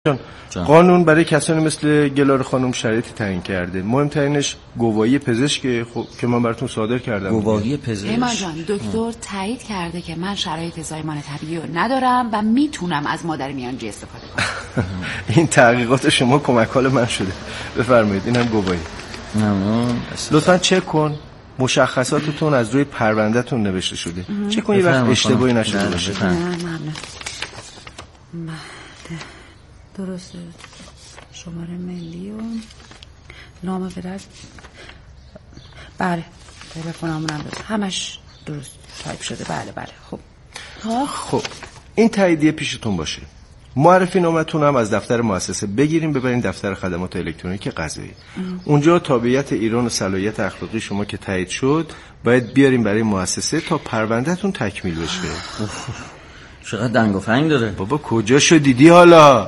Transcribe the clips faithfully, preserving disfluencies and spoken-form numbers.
قانون برای کسانی مثل گلار خانم شرایطی تعیین کرده. مهمترینش گواهی پزشک خب که من براتون صادر کردم. گواهی پزشک. ایمان جان، دکتر تایید کرده که من شرایط زایمان طبیعی رو ندارم و میتونم از مادر میانجی استفاده کنم. این تحقیقات شما کمک حال من شده. بفرمایید اینم گواهی. ممنون. لطفاً چک کن. مشخصاتتون از روی پروندهتون نوشته شده. چک کن یه وقت اشتباهی نشده باشه. نه ممنون. درسته. شماره ملی و نام پدر. بله تلفنمون هم داره، همش درست تایپ شده. بله بله. خب خب این تاییدیه پیشتون باشه. معرفی نامتون هم از دفتر مؤسسه بگیریم ببرین دفتر خدمات الکترونیک قضایی. اونجا تابعیت ایران و صلاحیت اخلاقی شما که تایید شد باید بیاریم برای مؤسسه تا پروندهتون تکمیل بشه. چقدر دنگ و فنگ داره بابا. کجاشو دیدی حالا؟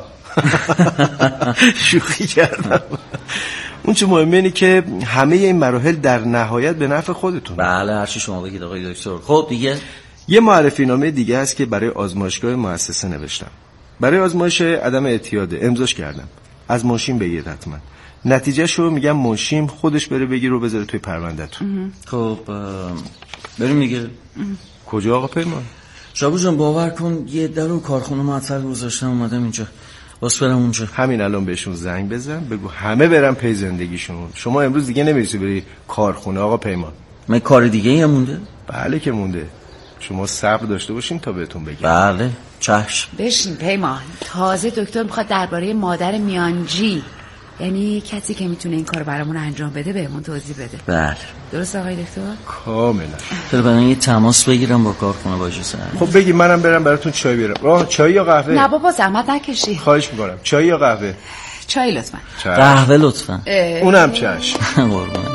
شوخی کردم. اون چه مهمه اینه که همه این مراحل در نهایت به نفع خودتون. بله هرچی شما بگید آقای دکتر. خب دیگه یه معرفی نامه دیگه هست که برای آزمایشگاه مؤسسه نوشتم. برای آزمایش عدم اعتیاده امضاش کردم. از ماشین بگیر حتما. نتیجهشو میگم ماشین خودش بره بگیر و بذاره توی پروندهتون. خب بریم دیگه. کجا آقا پیمان؟ شابو جان باور کن یه در رو کارخونه معطل گذاشتم اومدم اینجا. باس برم اونجا. همین الان بهشون زنگ بزن بگو همه برن پی زندگیشون. شما امروز دیگه نمیرسی بری کارخونه آقا پیمان. من کار دیگه ای هم مونده؟ بله که مونده. شما صبر داشته باشین تا بهتون بگم. بله چشم. بشین پیمان. تازه دکتر میخواد درباره مادر میانجی، یعنی کسی که میتونه این کار برامون انجام بده بهمون توضیح بده. بله درست آقای دکتر؟ کاملا. چرا برای یه تماس بگیرم با کارخونه باشه سر. خب بگی منم برم براتون چای بیارم. راه چای یا قهوه؟ نه بابا زحمت نکشی. خواهش میکنم. چای یا قهوه؟ چای لطفا. قهوه لطفا. اونم چشم. قربان.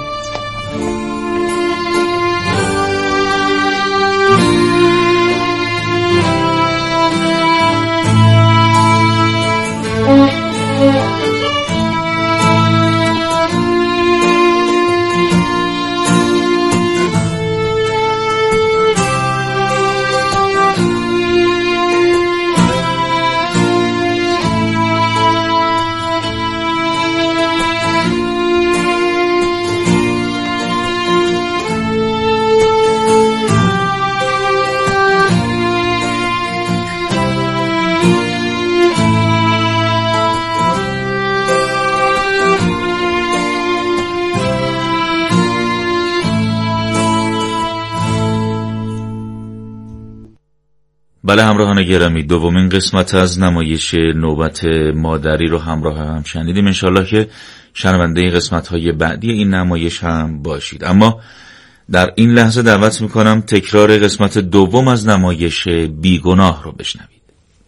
بله همراهان گرامی، دومین قسمت از نمایش نوبت مادری رو همراه هم شنیدیم. انشالله که شنونده قسمت‌های بعدی این نمایش هم باشید. اما در این لحظه دعوت میکنم تکرار قسمت دوم از نمایش بیگناه رو بشنوید.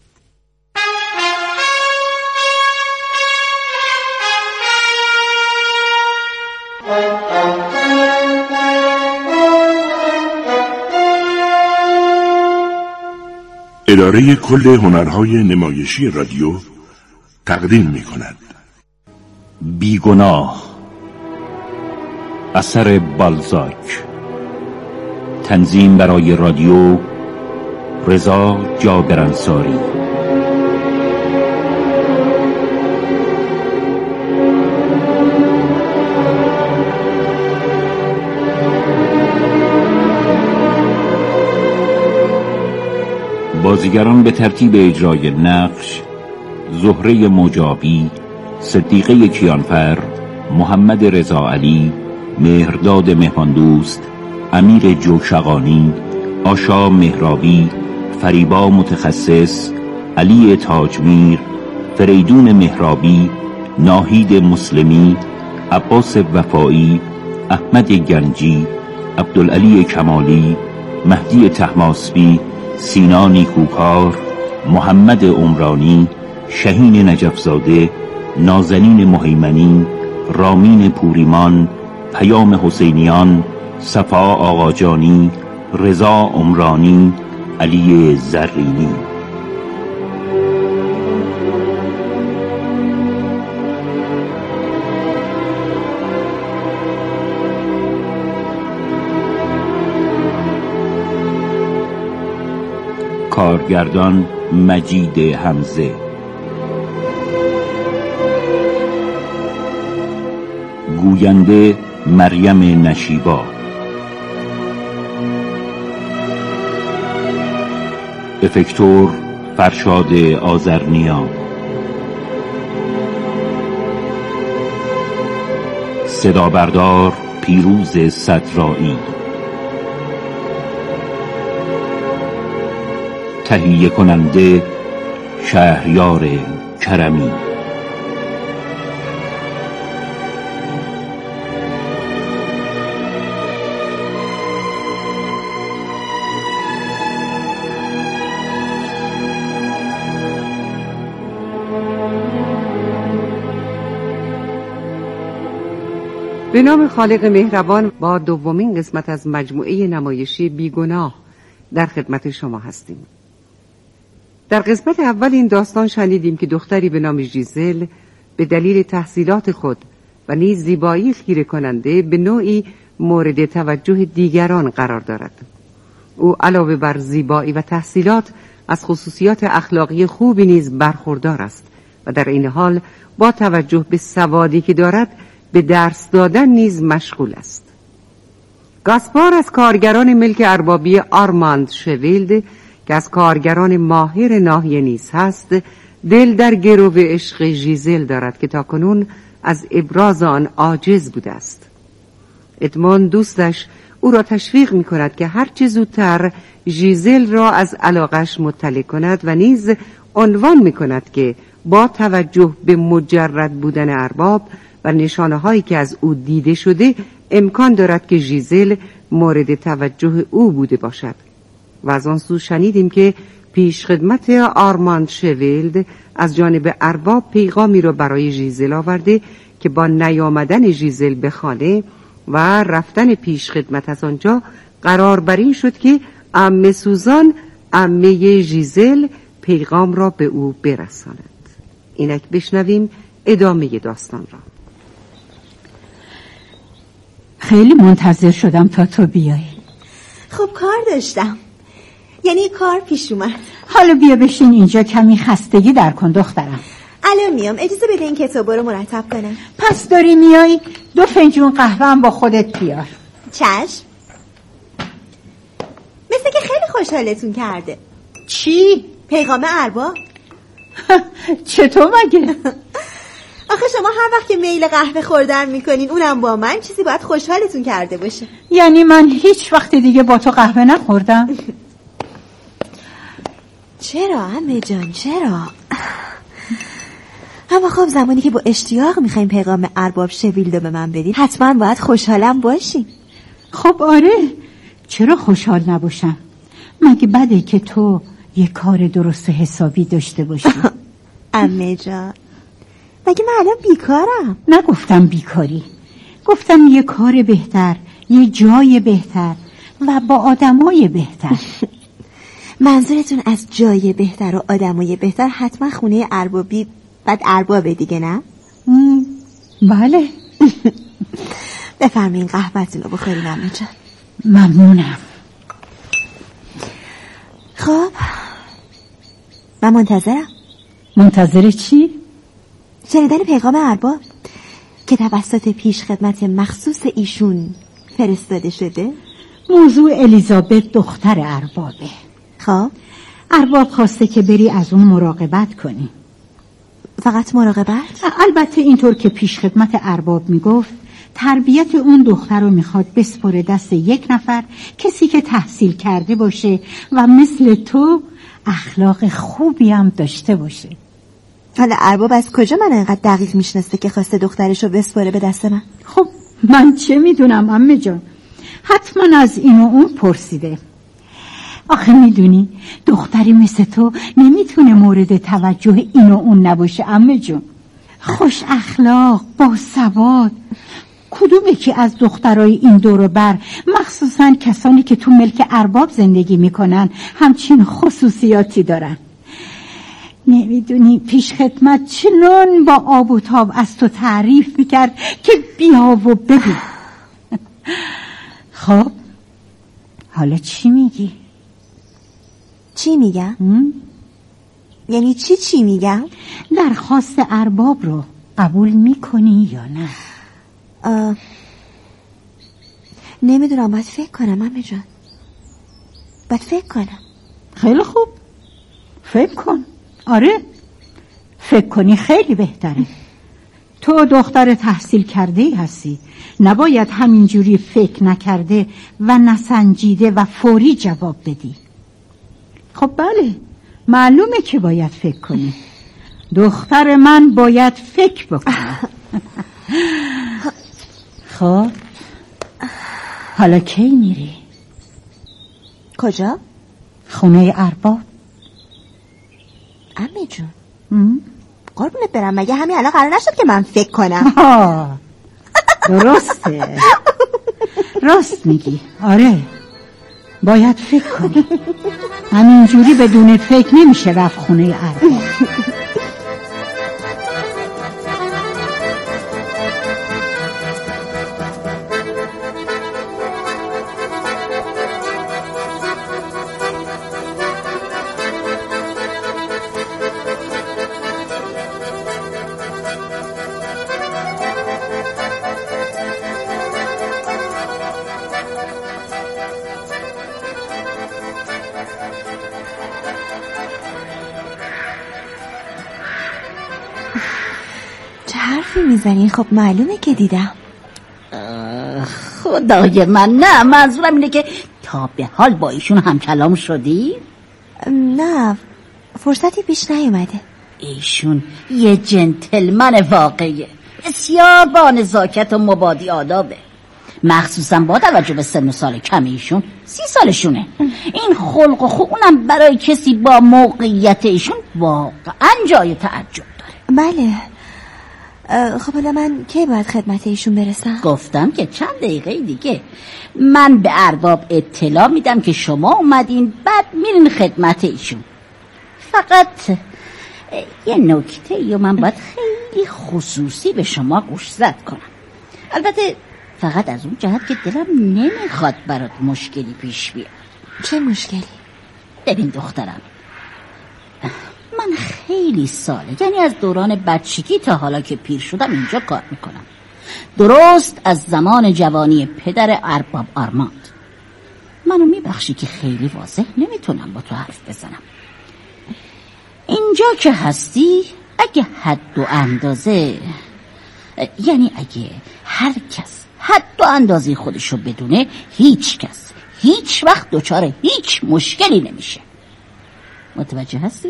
اداره کل هنرهای نمایشی رادیو تقدیم می کند بیگناه، اثر بالزاک، تنظیم برای رادیو رضا جابر انصاری. بازیگران به ترتیب اجرای نقش: زهره مجابی، صدیقه کیانفر، محمد رضا علی، مهرداد مهماندوست، امیر جوشقانی، آشا مهرابی، فریبا متخصص، علی تاجمیر، فریدون مهرابی، ناهید مسلمی، عباس وفایی، احمد گنجی، عبدالعلی کمالی، مهدی طهماسبی، سینا نیکوکار، محمد عمرانی، شهین نجفزاده، نازنین مهیمنی، رامین پوریمان، پیام حسینیان، صفا آقاجانی، رضا عمرانی، علی زرینی. کارگردان مجید حمزه. گوینده مریم نشیبا، افکتور فرشاد آذرنیا، صدا بردار پیروز صدرایی، تهیه کننده شهریار کرمی. به نام خالق مهربان با دومین قسمت از مجموعه نمایشی بیگناه در خدمت شما هستیم. در قسمت اول این داستان شنیدیم که دختری به نام ژیزل به دلیل تحصیلات خود و نیز زیبایی خیره کننده به نوعی مورد توجه دیگران قرار دارد. او علاوه بر زیبایی و تحصیلات از خصوصیات اخلاقی خوبی نیز برخوردار است و در این حال با توجه به سوادی که دارد به درس دادن نیز مشغول است. گاسپار از کارگران ملک اربابی آرماند شویلد که از کارگران ماهر ناحیه نیز هست، دل در گرو عشق ژیزل دارد که تاکنون از ابراز آن عاجز بوده است. ادموند دوستش او را تشویق می کند که هرچه زودتر ژیزل را از علاقش مطلع کند و نیز عنوان می کند که با توجه به مجرد بودن ارباب و نشانه هایی که از او دیده شده امکان دارد که ژیزل مورد توجه او بوده باشد. و از آن سو شنیدیم که پیش خدمت آرماند شویلد از جانب ارباب پیغامی را برای ژیزل آورده که با نیامدن ژیزل به خانه و رفتن پیش خدمت از آنجا قرار بر این شد که عمه سوزان عمه ژیزل پیغام را به او برساند. اینک بشنویم ادامه داستان را. خیلی منتظر شدم تا تو بیایی. خب کار داشتم، یعنی کار پیش اومد. حالا بیا بشین اینجا، کمی خستگی در کن دخترم. الان میام، اجازه بده این کتابا رو مرتب کنم. پس داری میایی؟ دو فنجون قهوه هم با خودت بیار. چشم. مثل که خیلی خوشحالتون کرده. چی؟ پیغام ارباب. چطور مگه؟ آخه شما هر وقت که میل قهوه خوردن میکنین اونم با من، چیزی باید خوشحالتون کرده باشه. یعنی من هیچ وقت دیگه با تو قهوه نخوردم؟ چرا عمه جان چرا؟ اما خب زمانی که با اشتیاق میخواین پیغام ارباب شویلد رو به من بدین حتما باید خوشحالم باشین. خب آره، چرا خوشحال نباشم؟ مگه بده که تو یه کار درست حسابی داشته باشی؟ عمه جان مگه من الان بیکارم؟ نگفتم بیکاری، گفتم یه کار بهتر، یه جای بهتر و با آدمای بهتر. منظورتون از جای بهتر و آدمای بهتر حتما خونه اربابی بعد اربابه دیگه نه؟ بله. بفرمایین قهوه‌تون رو بخورین عمه جان. ممنونم. خب من منتظرم. منتظر چی؟ شنیدن پیغام ارباب که توسط پیش خدمت مخصوص ایشون فرستاده شده. موضوع الیزابت دختر اربابه. خب ارباب خواسته که بری از اون مراقبت کنی. فقط مراقبت؟ البته اینطور که پیش خدمت ارباب میگفت تربیت اون دختر رو میخواد بسپره دست یک نفر، کسی که تحصیل کرده باشه و مثل تو اخلاق خوبی هم داشته باشه. حالا ارباب از کجا من انقدر دقیق میشناسته که خواسته دخترشو بسپاره به دست من؟ خب من چه میدونم عمه جان، حتما از این و اون پرسیده. آخه میدونی دختری مثل تو نمیتونه مورد توجه این و اون نباشه عمه جان. خوش اخلاق، با سواد. کدومه که از دخترای این دور و بر، مخصوصا کسانی که تو ملک ارباب زندگی میکنن، همچین خصوصیاتی دارن؟ نمیدونی پیش خدمت چنان با آب و تاب از تو تعریف میکرد که بیا و ببین. خب حالا چی میگی؟ چی میگم؟ یعنی چی چی میگم؟ درخواست ارباب رو قبول میکنی یا نه؟ آه... نمیدونم، باید فکر کنم عمه جان. باید فکر کنم. خیلی خوب، فکر کن. آره، فکر کنی خیلی بهتره. تو دختر تحصیل کرده هستی، نباید همینجوری فکر نکرده و نسنجیده و فوری جواب بدی. خب بله، معلومه که باید فکر کنی. دختر من باید فکر بکنه. خب حالا کی میری؟ کجا؟ خونه ارباب. عمه جون قربونت برم، مگه همین الان قرار نشد که من فکر کنم؟ آه. درسته. راست میگی. آره، باید فکر کنی. همینجوری بدون فکر نمیشه رفت خونه ارباب. میزنی؟ خب معلومه که دیدم. خدای من، نه منظورم اینه که تا به حال با ایشون هم کلام شدی؟ نه، فرصتی پیش نیومده. ایشون یه جنتلمن واقعیه، بسیار با نزاکت و مبادی آدابه، مخصوصا با توجه به سن و سال کم ایشون. سی سالشونه. این خلق و خو اونم برای کسی با موقعیت ایشون واقعا جای تعجب داره. بله. خب حالا من کی باید خدمت ایشون برسم؟ گفتم که چند دقیقه دیگه من به ارباب اطلاع میدم که شما اومدین، بعد میرین خدمت ایشون. فقط یه نکته یا من باید خیلی خصوصی به شما گوشزد کنم، البته فقط از اون جهت که دلم نمیخواد برات مشکلی پیش بیاد. چه مشکلی؟ ببین دخترم، من خیلی ساله، یعنی از دوران بچگی تا حالا که پیر شدم اینجا کار میکنم، درست از زمان جوانی پدر ارباب آرماند. منو میبخشی که خیلی واضح نمیتونم با تو حرف بزنم. اینجا که هستی اگه حد و اندازه، یعنی اگه هر کس حد و اندازه خودشو بدونه، هیچ کس هیچ وقت دچار هیچ مشکلی نمیشه. متوجه هستی؟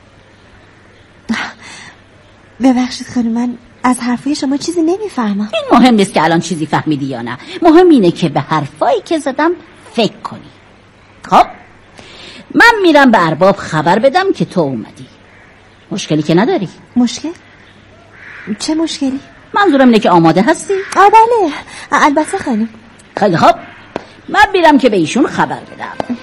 ببخشید خانم، من از حرفای شما چیزی نمیفهمم. این مهم نیست که الان چیزی فهمیدی یا نه، مهم اینه که به حرفایی که زدم فکر کنی. خب من میرم به ارباب خبر بدم که تو اومدی. مشکلی که نداری؟ مشکل؟ چه مشکلی؟ منظورم اینه که آماده هستی؟ آه بله، البته خانم. خیلی خب، من میرم که به ایشون خبر بدم.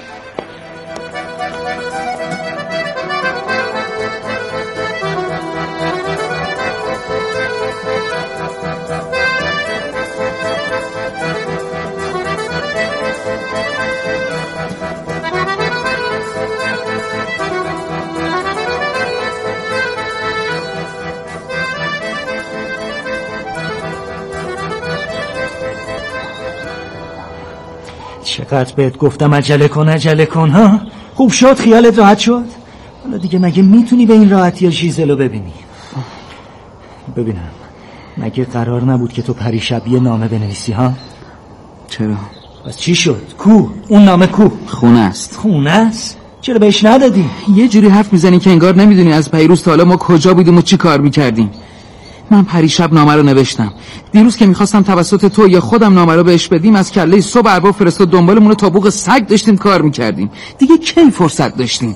چقدر بهت گفتم عجله کن عجله کن ها؟ خوب شد؟ خیالت راحت شد؟ حالا دیگه مگه میتونی به این راحتی ژیزلو ببینی؟ ببینم، مگه قرار نبود که تو پریشب یه نامه بنویسی ها؟ چرا؟ بس چی شد؟ کو؟ اون نامه کو؟ خونه است. خونه است؟ چرا بهش ندادی؟ یه جوری حرف میزنی که انگار نمیدونی از پیروز تا حالا ما کجا بودیم و چی کار میکردیم. من پریشب نامه رو نوشتم. دیروز که میخواستم توسط تو یا خودم نامه رو بهش بدیم، از کله صبح ارباب فرستاد دنبالمون رو، تا بوق سگ داشتیم کار میکردیم. دیگه کی فرصت داشتیم؟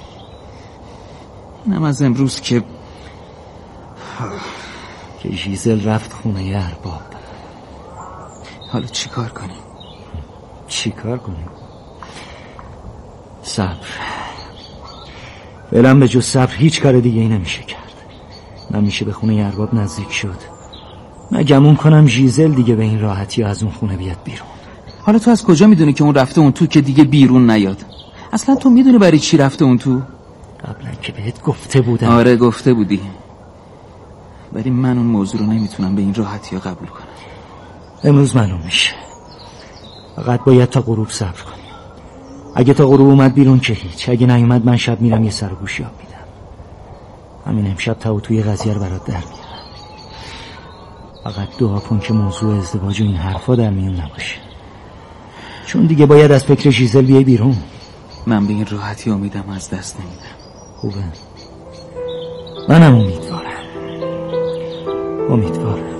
اینم از امروز که که ژیزل رفت خونه ارباب. حالا چی کار کنیم؟ چی کار کنیم؟ صبر. فعلا به جز صبر هیچ کار دیگه ای نمیشه کرد. من میشه به خونه ارباب نزدیک شد. من گمون کنم ژیزل دیگه به این راحتی از اون خونه بیاد بیرون. حالا تو از کجا میدونی که اون رفته اون تو که دیگه بیرون نیاد؟ اصلا تو میدونی برای چی رفته اون تو؟ قبلا که بهت گفته بودم. آره گفته بودی، ولی من اون موضوع رو نمیتونم به این راحتی ها قبول کنم. امروز معلوم میشه. فقط باید تا غروب صبر کنیم. اگه تا غروب اومد بیرون که هیچ، اگه نیومد من شب میرم یه سر و گوشی آب میدم. همین امشب تا توی قضیه رو برات در میارم. فقط دعا کن که موضوع ازدواج و این حرفا در میون نباشه، چون دیگه باید از فکر ژیزل بیای بیرون. من به این راحتی امیدم از دست نمیدم. خوبه، منم امیدوارم امیدوارم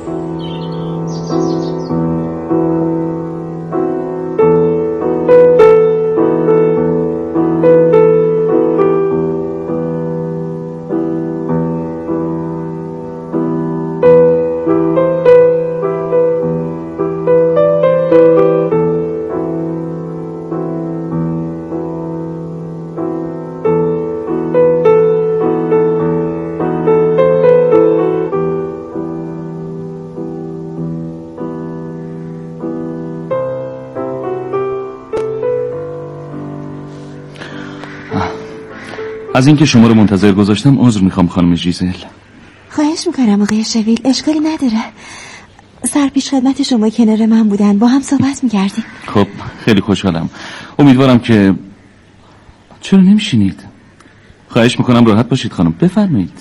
از اینکه شما رو منتظر گذاشتم عذر میخوام خانم ژیزل. خواهش میکنم آقای شویل، اشکالی نداره. سرپیش خدمت شما کنار من بودن، با هم صحبت میکردیم. خب خیلی خوشحالم. امیدوارم که چرا نمیشینید؟ خواهش میکنم راحت باشید خانم، بفرمایید.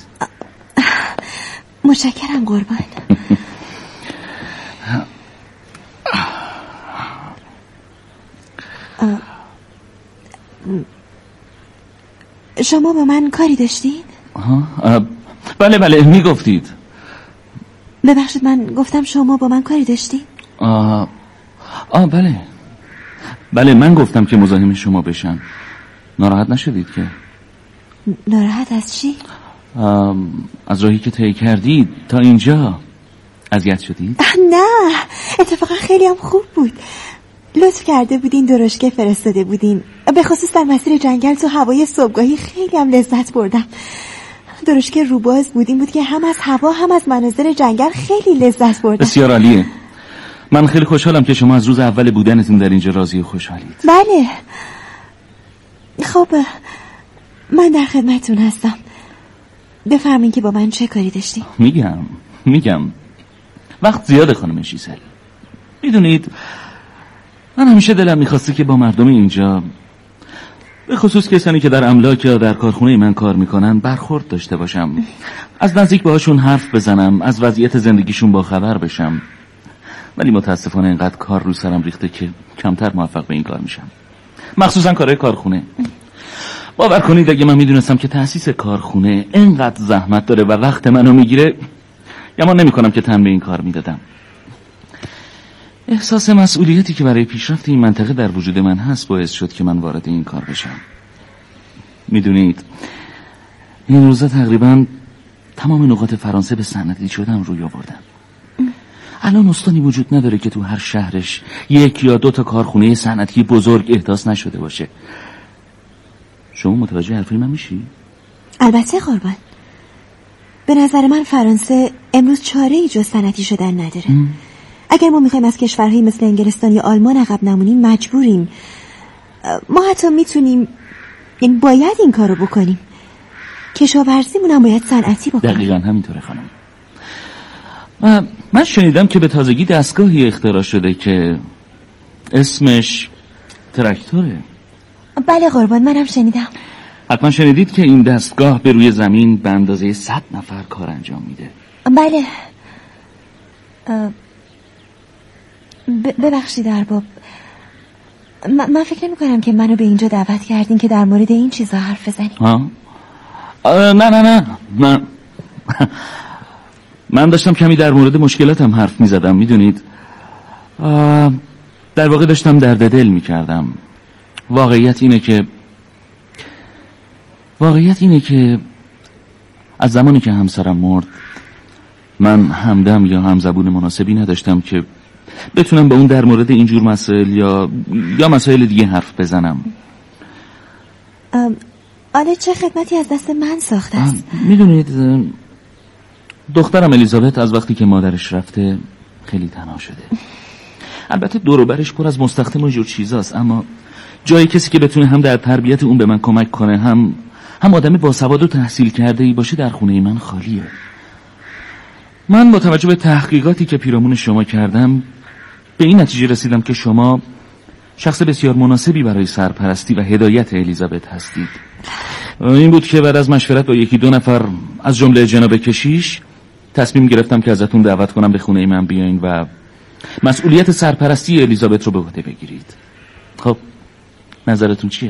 متشکرم قربان. شما با من کاری داشتین؟ آه بله بله میگفتید. ببخشید من گفتم شما با من کاری داشتین؟ آه آه بله بله من گفتم که مزاحم شما بشم. ناراحت نشدید که؟ ناراحت از چی؟ از راهی که طی کردید تا اینجا اذیت شدید؟ نه اتفاقا خیلی هم خوب بود. لطف کرده بودین درشکه فرستاده بودین، به خصوص در مسیر جنگل تو هوای صبحگاهی خیلی هم لذت بردم. درشکه روباز بودین بود که هم از هوا هم از مناظر جنگل خیلی لذت بردم. بسیار عالیه. من خیلی خوشحالم که شما از روز اول بودنتون در اینجا راضی و خوشحالید. بله. خب من در خدمتتون هستم. بفرمایید که با من چه کاری داشتین؟ میگم میگم وقت زیاده خانم ژیزل. میدونید من همیشه دلم میخواسته که با مردم اینجا، به خصوص کسانی که در املاک یا در کارخونه من کار میکنن، برخورد داشته باشم. از نزدیک باهاشون حرف بزنم، از وضعیت زندگیشون باخبر بشم. ولی متاسفانه اینقدر کار رو سرم ریخته که کمتر موفق به این کار میشم، مخصوصا کارهای کارخونه. باور کنید اگه من میدونستم که تأسیس کارخونه اینقدر زحمت داره و وقت منو میگیره، گمان نمیکنم که تن به این کار میدادم. احساس مسئولیتی که برای پیشرفت این منطقه در وجود من هست باعث شد که من وارد این کار بشم. میدونید این روزا تقریبا تمام نقاط فرانسه به صنعتی شدن روی آوردن. الان استانی وجود نداره که تو هر شهرش یک یا دو تا کارخونه صنعتی بزرگ احداث نشده باشه. شما متوجه حرفی من میشی؟ البته قربان. به نظر من فرانسه امروز چاره‌ای جز صنعتی شدن نداره. ام. اگر ما میخوایم از کشورهایی مثل انگلستان یا آلمان عقب نمونیم مجبوریم. ما حتی میتونیم، یعنی باید این کارو بکنیم. کشاورزیمون هم باید صنعتی بکنیم. دقیقاً همینطوره خانم. من, من شنیدم که به تازگی دستگاهی اختراع شده که اسمش تراکتوره. بله قربان منم شنیدم. حتما شنیدید که این دستگاه به روی زمین به اندازه صد نفر کار انجام میده. بله. ببخشید ارباب، م- من فکر نمی کنم که منو به اینجا دعوت کردین که در مورد این چیزا حرف بزنیم. ها؟ نه نه نه نه من داشتم کمی در مورد مشکلاتم حرف می زدم. میدونید در واقع داشتم درد دل می کردم. واقعیت اینه که واقعیت اینه که از زمانی که همسرم مرد من همدم یا همزبون مناسبی نداشتم که بتونم به اون در مورد اینجور مسائل یا یا مسائل دیگه حرف بزنم. آله چه خدمتی از دست من ساخته است؟ میدونید دخترم الیزابت از وقتی که مادرش رفته خیلی تنها شده. البته دور و برش پر از مستخدم و جور چیزاست، اما جای کسی که بتونه هم در تربیت اون به من کمک کنه هم هم آدم باسواد و تحصیل کرده ای باشه در خونه من خالیه. من با توجه به تحقیقاتی که پیرامون شما کردم به این نتیجه رسیدم که شما شخص بسیار مناسبی برای سرپرستی و هدایت الیزابت هستید. این بود که بعد از مشورت با یکی دو نفر از جمله جناب کشیش تصمیم گرفتم که ازتون دعوت کنم به خونه من بیاین و مسئولیت سرپرستی الیزابت رو به عهده بگیرید. خب نظرتون چیه؟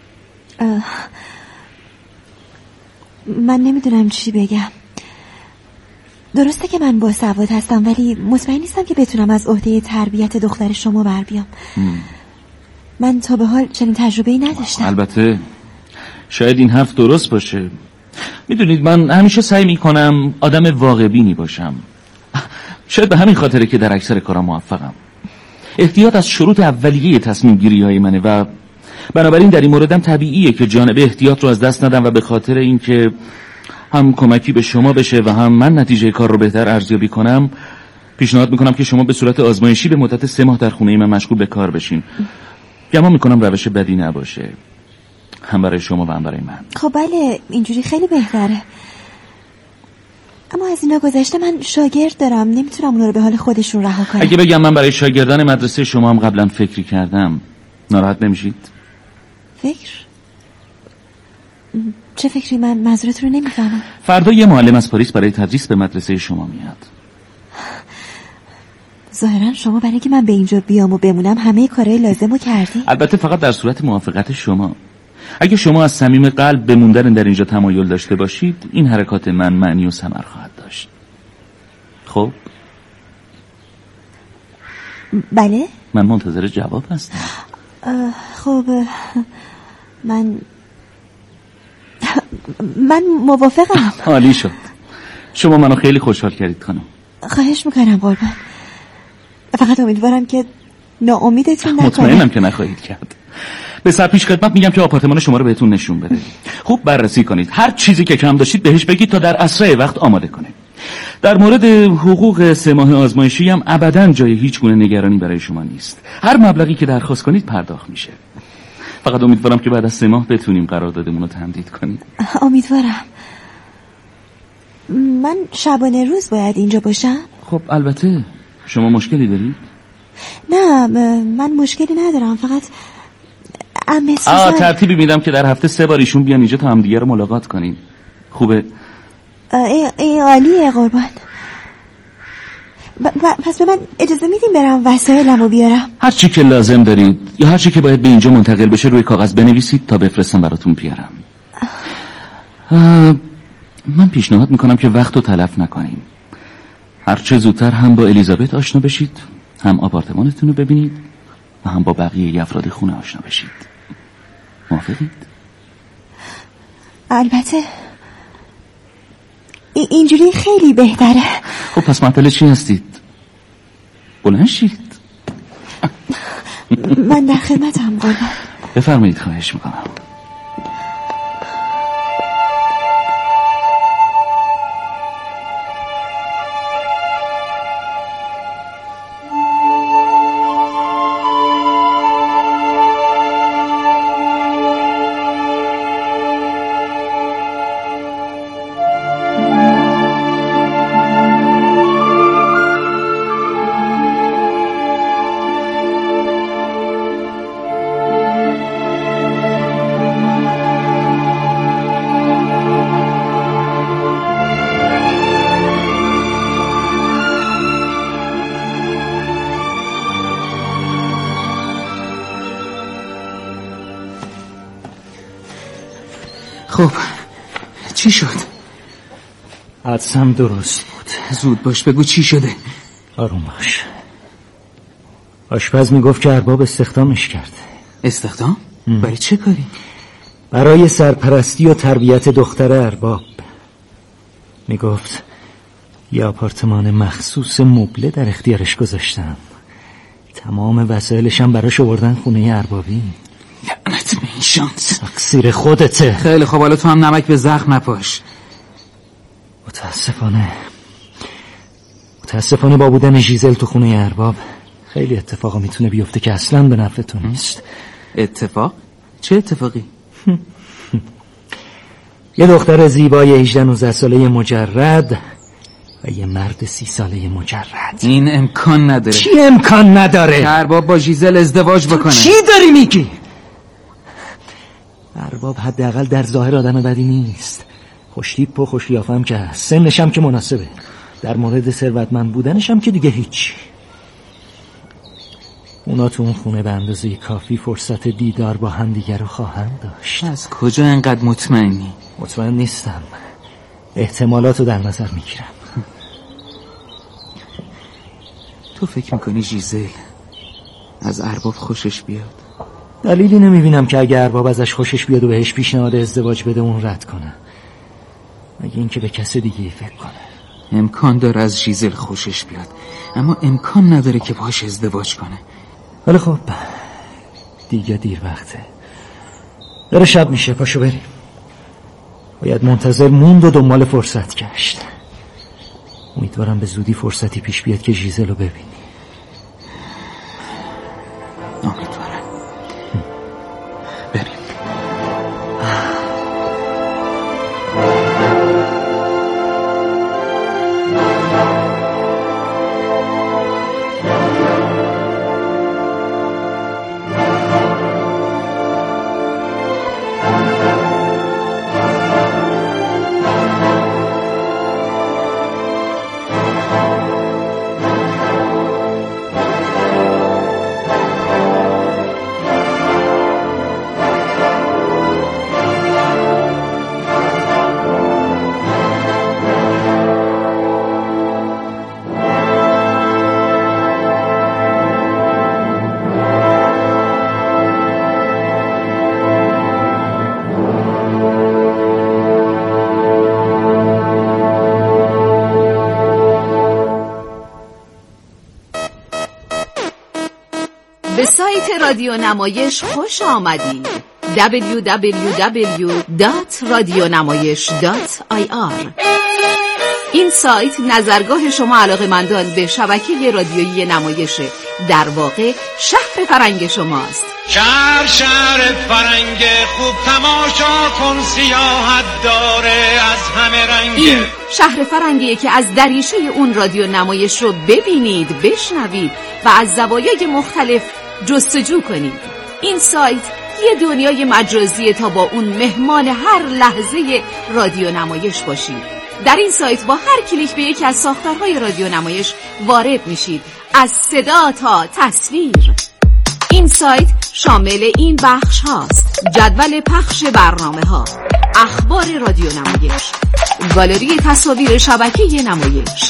من نمیدونم چی بگم. درسته که من با سواد هستم ولی مطمئن نیستم که بتونم از عهده تربیت دختر شما بر بیام. من تا به حال چنین تجربه‌ای نداشتم. البته شاید این حرف درست باشه. میدونید من همیشه سعی میکنم آدم واقع بینی باشم. شاید به همین خاطره که در اکثر کارا موفقم. احتیاط از شروط اولیه تصمیم گیری های منه و بنابراین در این موردم طبیعیه که جانب احتیاط رو از دست ندم و به خاطر اینکه هم کمکی به شما بشه و هم من نتیجه کار رو بهتر ارزیابی کنم پیشنهاد میکنم که شما به صورت آزمایشی به مدت سه ماه در خونه من مشغول به کار بشین. گمان میکنم روش بدی نباشه، هم برای شما و هم برای من. خب بله اینجوری خیلی بهتره، اما از اینا گذشته من شاگرد دارم، نمیتونم اونا رو به حال خودشون رها کنم. اگه بگم من برای شاگردان مدرسه شما هم قبلا فکری کردم ناراحت نمیشید؟ فکر؟ چه فکری؟ من منظورت رو نمیفهمم. فردا یه معلم از پاریس برای تدریس به مدرسه شما میاد. ظاهرا شما برای که من به اینجا بیام و بمونم همه کارهای لازم رو کردی؟ البته فقط در صورت موافقت شما. اگه شما از صمیم قلب به موندن در اینجا تمایل داشته باشید این حرکات من معنی و ثمر خواهد داشت. خب بله؟ من منتظر جواب هستم. خب من من موافقم. عالی شد، شما منو خیلی خوشحال کردید خانم. خواهش میکنم قربان، فقط امیدوارم که ناامیدتون نکنه. مطمئنم که نخواهید کرد. به سر پیش خدمت میگم که آپارتمان شما رو بهتون نشون بده. خوب بررسی کنید، هر چیزی که کم داشتید بهش بگید تا در اسرع وقت آماده کنه. در مورد حقوق سه ماه آزمایشی هم ابداً جای هیچ گونه نگرانی برای شما نیست. هر مبلغی که درخواست کنید پرداخت میشه. فقط امیدوارم که بعد از سه ماه بتونیم قراردادمون رو تمدید کنیم. امیدوارم. من شبانه روز باید اینجا باشم؟ خب البته. شما مشکلی دارید؟ نه من مشکلی ندارم، فقط عمه سوزن. آه ترتیبی میدم که در هفته سه بار ایشون بیان اینجا تا هم دیگه رو ملاقات کنین. خوبه؟ ای, ای عالیه قربان. ب... ب... پس به من اجازه میدین برم وسایلمو بیارم؟ هر چی که لازم دارید یا هر چی که باید به اینجا منتقل بشه روی کاغذ بنویسید تا بفرستم براتون بیارم. من پیشنهاد میکنم که وقت رو تلف نکنیم. هر چه زودتر هم با الیزابت آشنا بشید، هم آپارتمانتون رو ببینید و هم با بقیه افراد خونه آشنا بشید. موافقید؟ البته ای اینجوری خیلی بهتره. خب پس معطل چی هستید؟ بلند شید. من در خدمتم قربان. بفرمایید، خواهش میکنم. خب چی شد؟ حدسم درست بود. زود باش بگو چی شده. آروم باش. آشپز میگفت که ارباب استخدامش کرد. استخدام؟ ام. برای چه کاری؟ برای سرپرستی و تربیت دختر ارباب. میگفت یه آپارتمان مخصوص مبله در اختیارش گذاشتم، تمام وسایلش هم براش آوردن خونه اربابی. لعنت به این شانس. تقصیر خودته. خیلی خب حالا تو هم نمک به زخم نپاش. متاسفانه متاسفانه با بودن ژیزل تو خونه ارباب خیلی اتفاقا میتونه بیفته که اصلا به نفع تو نیست. اتفاق؟ چه اتفاقی؟ یه دختر زیبای هجده نوزده ساله مجرد و یه مرد سی ساله مجرد. این امکان نداره. چی امکان نداره؟ که ارباب با ژیزل ازدواج بکنه. چی داری میگی؟ ارباب حداقل در ظاهر آدم بدی نیست، خوشتیپ و خوش قیافه هم که هست، سنش هم که مناسبه، در مورد ثروتمند بودنش هم که دیگه هیچ. اونا تو اون خونه به اندازه کافی فرصت دیدار با هم دیگر رو خواهند داشت. از کجا انقدر مطمئنی؟ مطمئن نیستم، احتمالات رو در نظر میگیرم. تو فکر میکنی ژیزل از ارباب خوشش بیاد؟ دلیلی نمیبینم که اگه ارباب ازش خوشش بیاد و بهش پیشنهاد ازدواج بده اون رد کنه، مگه اینکه به کس دیگه فکر کنه. امکان داره از ژیزل خوشش بیاد، اما امکان نداره که باهاش ازدواج کنه. ولی خب دیگه دیر وقته، داره شب میشه، پاشو بریم. باید منتظر موند و دنبال فرصت گشت. امیدوارم به زودی فرصتی پیش بیاد که ژیزل رو ببینی. امیدوارم. بریم. به سایت رادیو نمایش خوش آمدید. دبلیو دبلیو دبلیو دات رادیونمایش دات آی آر. این سایت نظرگاه شما علاقه‌مندان به شبکه رادیویی نمایش، در واقع شهر فرنگ شماست. شهر شهر فرنگ خوب، تماشا کن سیاحت داره از همه رنگ. این شهر فرنگیه که از دریچه اون رادیو نمایش رو ببینید، بشنوید و از زوایای مختلف جستجو کنید. این سایت یه دنیای مجازیه تا با اون مهمان هر لحظه رادیو نمایش باشید. در این سایت با هر کلیک به یکی از ساختارهای رادیو نمایش وارد میشید، از صدا تا تصویر. این سایت شامل این بخش هاست: جدول پخش برنامه ها، اخبار رادیو نمایش، گالری تصاویر شبکه نمایش،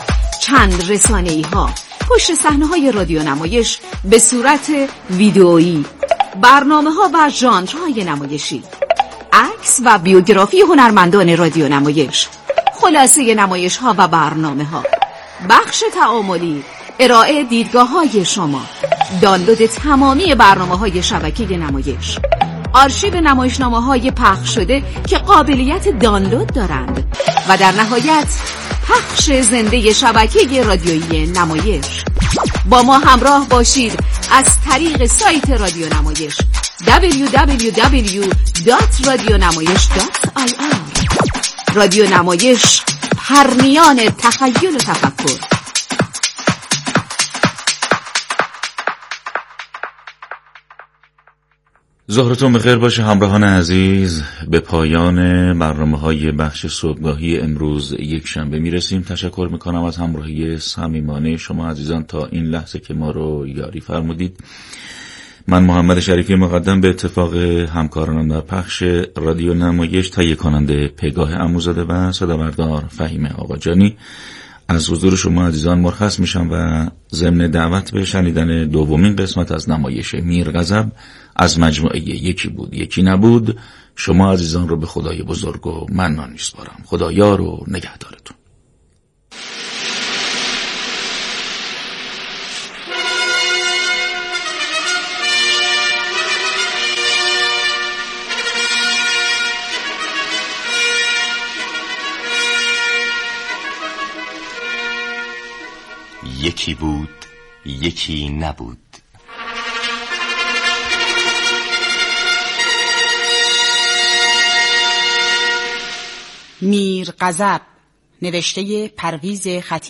چند رسانه‌ای ها، پشت صحنه های رادیو نمایش به صورت ویدئویی، برنامه ها و ژانرهای نمایشی، عکس و بیوگرافی هنرمندان رادیو نمایش، خلاصه نمایش ها و برنامه ها، بخش تعاملی، ارائه دیدگاه های شما، دانلود تمامی برنامه های شبکه نمایش، آرشیو نمایشنامه های پخش شده که قابلیت دانلود دارند و در نهایت پخش زنده شبکه رادیویی نمایش. با ما همراه باشید از طریق سایت رادیو نمایش دبلیو دبلیو دبلیو دات رادیونمایش دات آی آر. رادیو نمایش، پرنیان تخیل و تفکر. ظهرتون بخیر باشه همراهان عزیز. به پایان برنامه های بخش صبحگاهی امروز یک شنبه میرسیم. تشکر میکنم از همراهی صمیمانه شما عزیزان تا این لحظه که ما رو یاری فرمودید. من محمد شریفی مقدم به اتفاق همکارانم در پخش رادیو نمایش، تهیه کننده پگاه عموزاده و صدابردار فهیم آقاجانی از حضور شما عزیزان مرخص میشم و ضمن دعوت به شنیدن دومین قسمت از نمایش میرغضب از مجموعه یکی بود یکی نبود شما عزیزان رو به خدای بزرگ و منان میسپارم. خدایار و نگهدارتون. یکی بود یکی نبود. میرغضب نوشته پرویز خطیبی.